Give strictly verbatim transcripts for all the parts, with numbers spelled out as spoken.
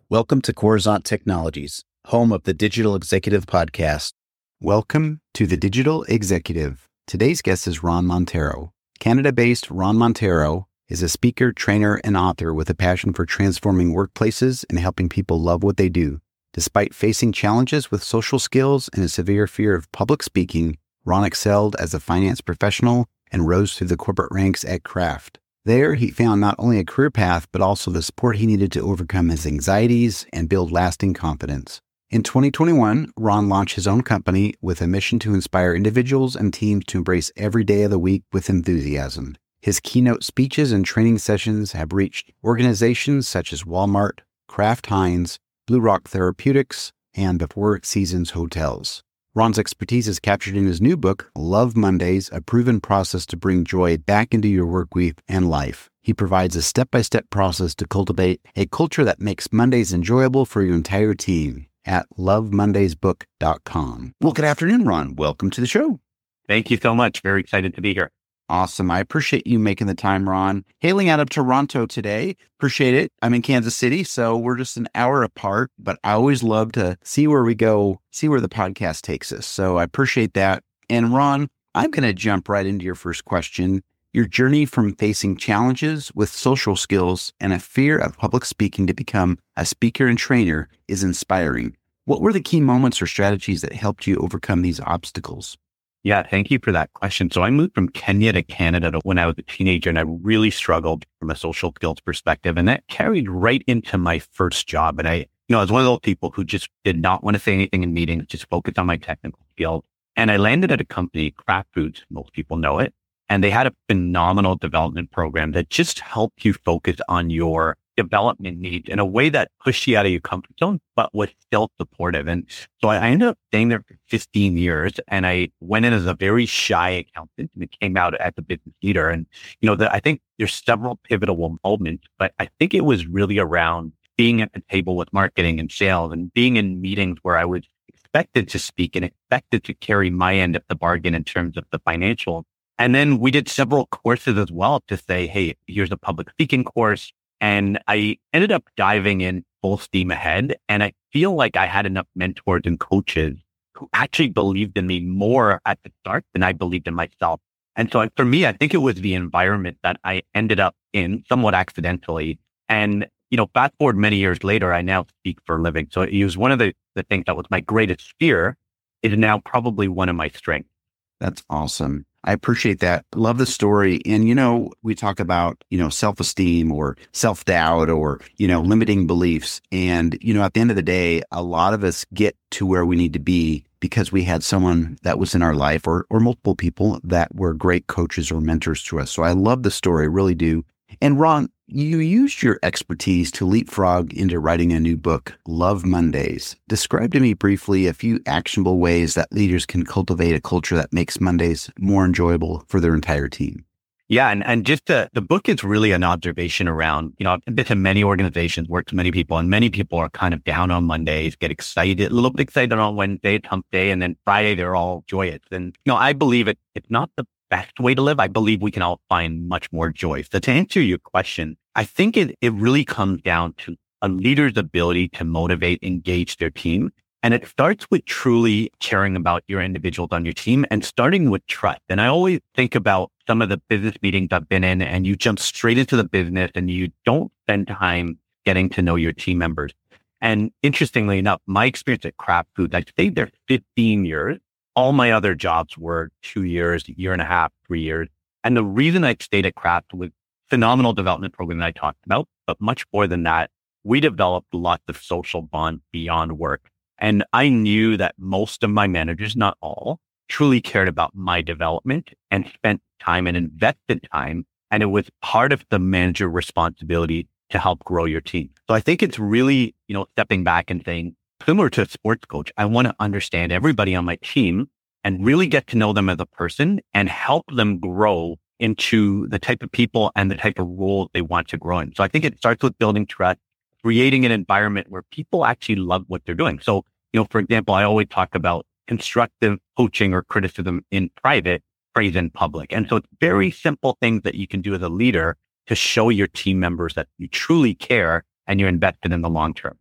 Welcome to Coruzant Technologies, home of the Digital Executive Podcast. Welcome to the Digital Executive. Today's guest is Ron Montero. Canada-based Ron Montero is a speaker, trainer, and author with a passion for transforming workplaces and helping people love what they do. Despite facing challenges with social skills and a severe fear of public speaking, Ron excelled as a finance professional and rose through the corporate ranks at Kraft. There, he found not only a career path, but also the support he needed to overcome his anxieties and build lasting confidence. In twenty twenty-one, Ron launched his own company with a mission to inspire individuals and teams to embrace every day of the week with enthusiasm. His keynote speeches and training sessions have reached organizations such as Walmart, Kraft Heinz, Blue Rock Therapeutics, and the Four Seasons Hotels. Ron's expertise is captured in his new book, Love Mondays, a proven process to bring joy back into your work week and life. He provides a step-by-step process to cultivate a culture that makes Mondays enjoyable for your entire team at love mondays book dot com. Well, good afternoon, Ron. Welcome to the show. Thank you so much. Very excited to be here. Awesome. I appreciate you making the time, Ron. Hailing out of Toronto today. Appreciate it. I'm in Kansas City, so we're just an hour apart, but I always love to see where we go, see where the podcast takes us. So I appreciate that. And Ron, I'm going to jump right into your first question. Your journey from facing challenges with social skills and a fear of public speaking to become a speaker and trainer is inspiring. What were the key moments or strategies that helped you overcome these obstacles? Yeah, thank you for that question. So I moved from Kenya to Canada when I was a teenager, and I really struggled from a social skills perspective. And that carried right into my first job. And I, you know, I was one of those people who just did not want to say anything in meetings, just focused on my technical skills. And I landed at a company, Kraft Foods, most people know it. And they had a phenomenal development program that just helped you focus on your development needs in a way that pushed you out of your comfort zone, but was still supportive. And so I ended up staying there for fifteen years, and I went in as a very shy accountant and came out as a business leader. And, you know, the, I think there's several pivotal moments, but I think it was really around being at the table with marketing and sales and being in meetings where I was expected to speak and expected to carry my end of the bargain in terms of the financial. And then we did several courses as well to say, hey, here's a public speaking course. And I ended up diving in full steam ahead. And I feel like I had enough mentors and coaches who actually believed in me more at the start than I believed in myself. And so for me, I think it was the environment that I ended up in somewhat accidentally. And, you know, fast forward many years later, I now speak for a living. So it was one of the, the things that was my greatest fear is now probably one of my strengths. That's awesome. I appreciate that. Love the story. And, you know, we talk about, you know, self-esteem or self-doubt or, you know, limiting beliefs. And, you know, at the end of the day, a lot of us get to where we need to be because we had someone that was in our life or, or multiple people that were great coaches or mentors to us. So I love the story, really do. And Ron, you used your expertise to leapfrog into writing a new book, Love Mondays. Describe to me briefly a few actionable ways that leaders can cultivate a culture that makes Mondays more enjoyable for their entire team. Yeah. And, and just the, the book is really an observation around, you know, I've been to many organizations, worked with many people, and many people are kind of down on Mondays, get excited, a little bit excited on Wednesday, it's hump day, and then Friday, they're all joyous. And, you know, I believe it, it's not the best way to live. I believe we can all find much more joy. So to answer your question, I think it, it really comes down to a leader's ability to motivate, engage their team. And it starts with truly caring about your individuals on your team and starting with trust. And I always think about some of the business meetings I've been in, and you jump straight into the business and you don't spend time getting to know your team members. And interestingly enough, my experience at Kraft Foods, I stayed there fifteen years. All my other jobs were two years, year and a half, three years. And the reason I stayed at Kraft was phenomenal development program that I talked about, but much more than that, we developed lots of social bonds beyond work. And I knew that most of my managers, not all, truly cared about my development and spent time and invested time. And it was part of the manager responsibility to help grow your team. So I think it's really, you know, stepping back and saying, similar to a sports coach, I want to understand everybody on my team and really get to know them as a person and help them grow into the type of people and the type of role they want to grow in. So I think it starts with building trust, creating an environment where people actually love what they're doing. So, you know, for example, I always talk about constructive coaching or criticism in private, praise in public. And so it's very simple things that you can do as a leader to show your team members that you truly care and you're invested in the long term.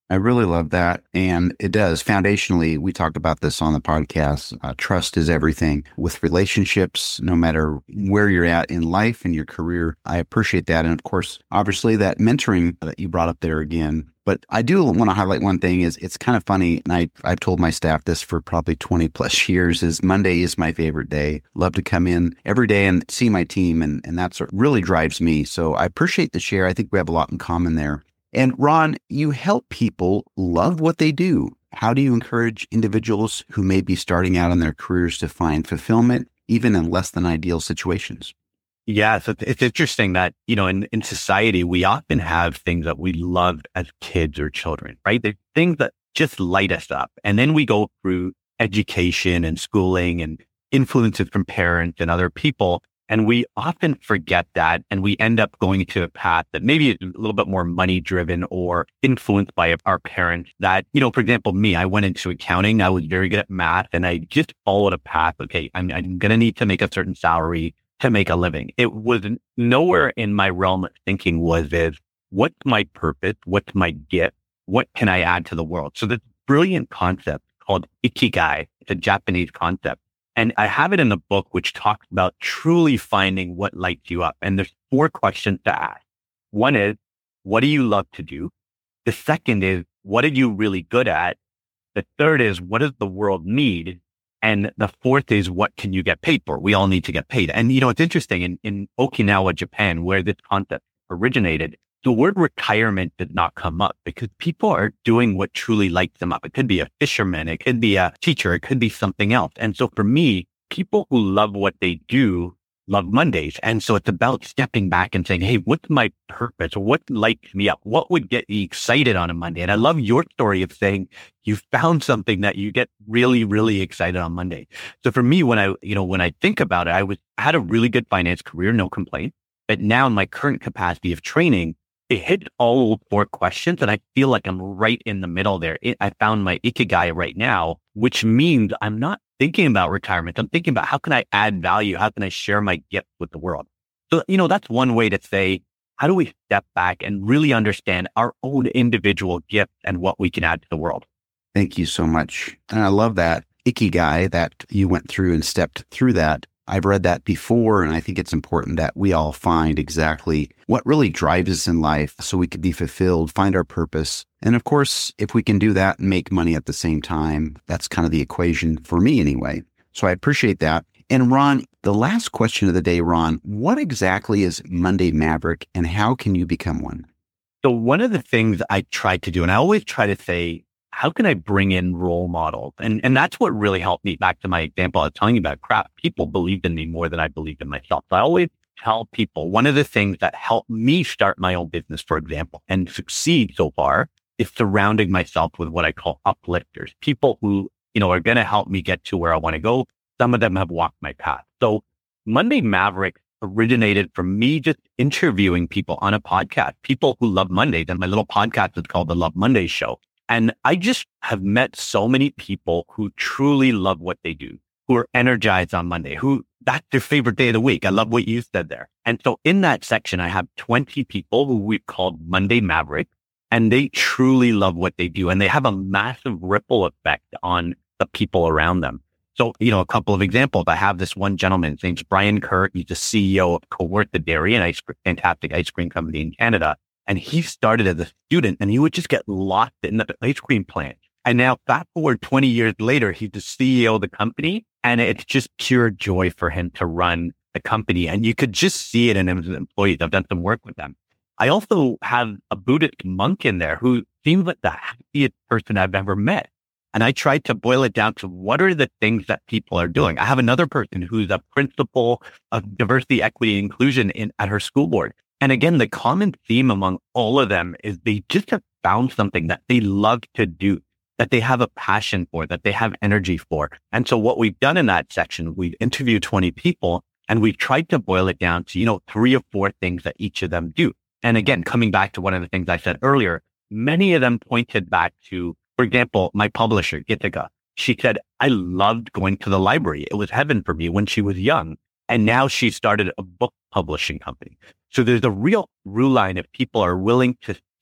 I really love that. And it does. Foundationally, we talked about this on the podcast. Uh, trust is everything with relationships, no matter where you're at in life and your career. I appreciate that. And of course, obviously that mentoring that you brought up there again. But I do want to highlight one thing is it's kind of funny. And I, I've told my staff this for probably twenty plus years is Monday is my favorite day. Love to come in every day and see my team. And, and that's what really drives me. So I appreciate the share. I think we have a lot in common there. And Ron, you help people love what they do. How do you encourage individuals who may be starting out in their careers to find fulfillment, even in less than ideal situations? Yeah, so it's interesting that, you know, in, in society, we often have things that we loved as kids or children, right? There's things that just light us up. And then we go through education and schooling and influences from parents and other people. And we often forget that, and we end up going to a path that maybe is a little bit more money driven or influenced by our parents that, you know, for example, me, I went into accounting. I was very good at math and I just followed a path. Okay, I'm, I'm going to need to make a certain salary to make a living. It was nowhere in my realm of thinking was this, what's my purpose? What's my gift? What can I add to the world? So this brilliant concept called Ikigai, it's a Japanese concept. And I have it in the book, which talks about truly finding what lights you up. And there's four questions to ask. One is, what do you love to do? The second is, what are you really good at? The third is, what does the world need? And the fourth is, what can you get paid for? We all need to get paid. And, you know, it's interesting in, in Okinawa, Japan, where this concept originated, the word retirement did not come up because people are doing what truly lights them up. It could be a fisherman. It could be a teacher. It could be something else. And so for me, people who love what they do love Mondays. And so it's about stepping back and saying, hey, what's my purpose? What lights me up? What would get you excited on a Monday? And I love your story of saying you found something that you get really, really excited on Monday. So for me, when I, you know, when I think about it, I was, I had a really good finance career, no complaint. But now in my current capacity of training, it hit all four questions and I feel like I'm right in the middle there. It, I found my Ikigai right now, which means I'm not thinking about retirement. I'm thinking about how can I add value? How can I share my gift with the world? So, you know, that's one way to say, how do we step back and really understand our own individual gifts and what we can add to the world? Thank you so much. And I love that Ikigai that you went through and stepped through that. I've read that before, and I think it's important that we all find exactly what really drives us in life so we can be fulfilled, find our purpose. And of course, if we can do that and make money at the same time, that's kind of the equation for me anyway. So I appreciate that. And Ron, the last question of the day, Ron, what exactly is Monday Maverick and how can you become one? So one of the things I try to do, and I always try to say, how can I bring in role models? And and that's what really helped me. Back to my example I was telling you about craft. People believed in me more than I believed in myself. So I always tell people one of the things that helped me start my own business, for example, and succeed so far is surrounding myself with what I call uplifters, people who, you know, are going to help me get to where I want to go. Some of them have walked my path. So Monday Maverick originated from me just interviewing people on a podcast, people who love Mondays. And my little podcast is called The Love Mondays Show. And I just have met so many people who truly love what they do, who are energized on Monday, who that's their favorite day of the week. I love what you said there. And so in that section, I have twenty people who we've called Monday Maverick, and they truly love what they do. And they have a massive ripple effect on the people around them. So, you know, a couple of examples. I have this one gentleman, his name's Brian Kerr. He's the C E O of Kawartha Dairy, an ice, fantastic ice cream company in Canada. And he started as a student and he would just get lost in the ice cream plant. And now fast forward twenty years later, he's the C E O of the company and it's just pure joy for him to run the company. And you could just see it in his employees. I've done some work with them. I also have a Buddhist monk in there who seems like the happiest person I've ever met. And I tried to boil it down to what are the things that people are doing. I have another person who's a principal of diversity, equity, and inclusion in at her school board. And again, the common theme among all of them is they just have found something that they love to do, that they have a passion for, that they have energy for. And so what we've done in that section, we've interviewed twenty people and we've tried to boil it down to, you know, three or four things that each of them do. And again, coming back to one of the things I said earlier, many of them pointed back to, for example, my publisher, Gitika. She said, I loved going to the library. It was heaven for me when she was young. And now she started a book publishing company. So there's a real through line if people are willing to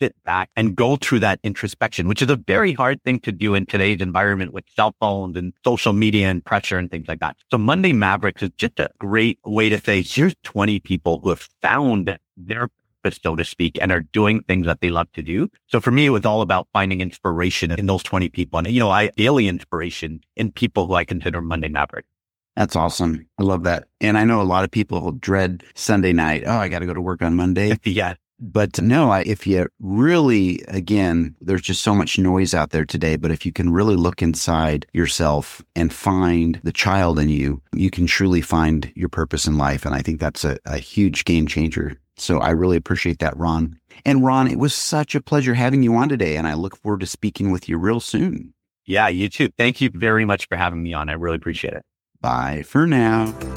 sit back and go through that introspection, which is a very hard thing to do in today's environment with cell phones and social media and pressure and things like that. So Monday Mavericks is just a great way to say, here's twenty people who have found their purpose, so to speak, and are doing things that they love to do. So for me, it was all about finding inspiration in those twenty people. And, you know, I daily inspiration in people who I consider Monday Mavericks. That's awesome. I love that. And I know a lot of people will dread Sunday night. Oh, I got to go to work on Monday. Yeah. But no, I, if you really, again, there's just so much noise out there today, but if you can really look inside yourself and find the child in you, you can truly find your purpose in life. And I think that's a, a huge game changer. So I really appreciate that, Ron. And Ron, it was such a pleasure having you on today, and I look forward to speaking with you real soon. Yeah, you too. Thank you very much for having me on. I really appreciate it. Bye for now.